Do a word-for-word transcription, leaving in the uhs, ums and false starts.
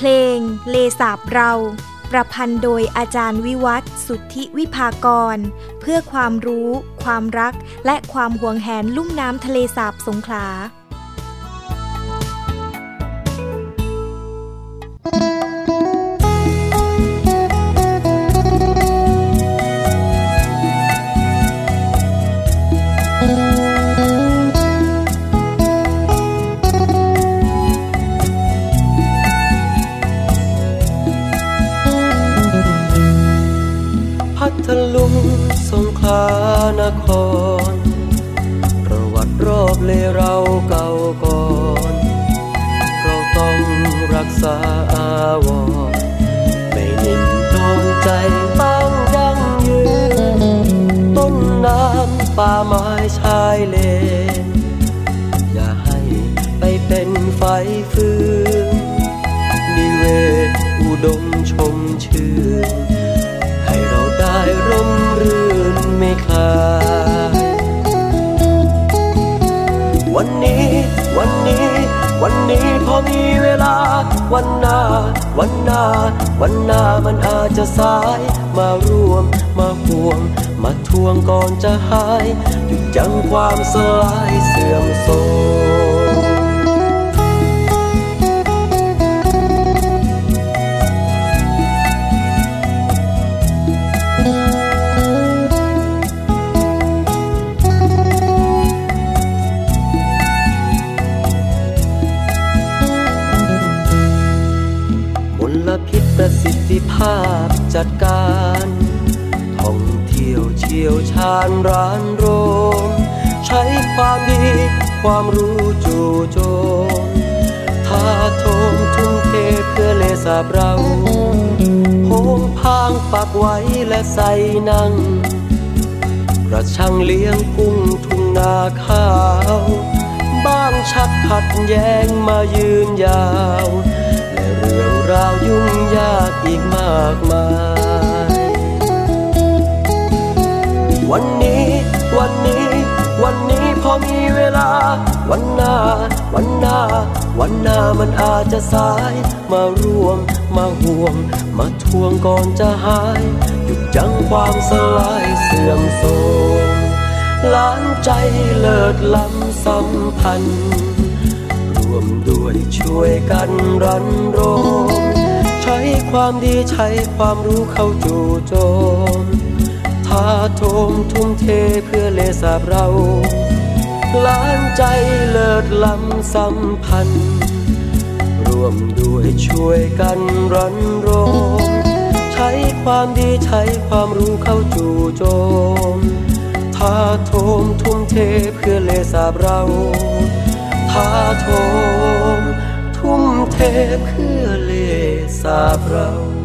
เพลงเลสาบเราประพันธ์โดยอาจารย์วิวัฒน์สุทธิวิภากรเพื่อความรู้ความรักและความหวงแหนลุ่มน้ำทะเลสาบสงขลาพัทลุงสงขลานครประวัติรอบเลเราเก่าก่อนเราต้องรักษาอาวรณ์ไม่นิ่งนอนใจต้องยั่งยืนต้นน้ำป่าไม้ชายเลนอย่าให้ไปเป็นไฟฟืนนิเวศอุดมชมชื่นให้เราได้ร่มรื่นไม่คลายวันนี้วันนี้วันนี้พอมีเวลาวันหน้าวันหน้าวันหน้ามันอาจจะสายมาร่วมมาห่วงมาทวงก่อนจะหายหยุดยั้งความสลายเสื่อมโทรมลพิษประสิทธิภาพจัดการท่องเที่ยวเชี่ยวชาญร้านโรงใช้ความดีความรู้จู่โจมท่าโถมทุ่มเทเพื่อเลสาบเราโหงพางปักไว้และใส่นั่งกระชังเลี้ยงกุ้งทุ่งนาข้าวบ้างชักขัดแย้งมายืนยาวเรื่องราวยุ่งยากอีกมากมายวันนี้วันนี้วันนี้พอมีเวลาวันหน้าวันหน้าวันหน้ามันอาจจะสายมาร่วมมาห่วงมาทวงก่อนจะหายหยุดยั้งความสลายเสื่อมโทรมล้านใจเลิศล้ำสัมพันธ์ร่วมด้วยช่วยกันรันโรงใช้ความดีใช้ความรู้เข้าจู่โจมท่าโถมทุ่มเทเพื่อเลสาบเราล้านใจเลิศล้ำสัมพันธ์ร่วมด้วยช่วยกันรันโรงใช้ความดีใช้ความรู้เข้าจู่โจมท่าโถมทุ่มเทเพื่อเลสาบเราท่าโถมทุ่มเทเพื่อเลสาบเรา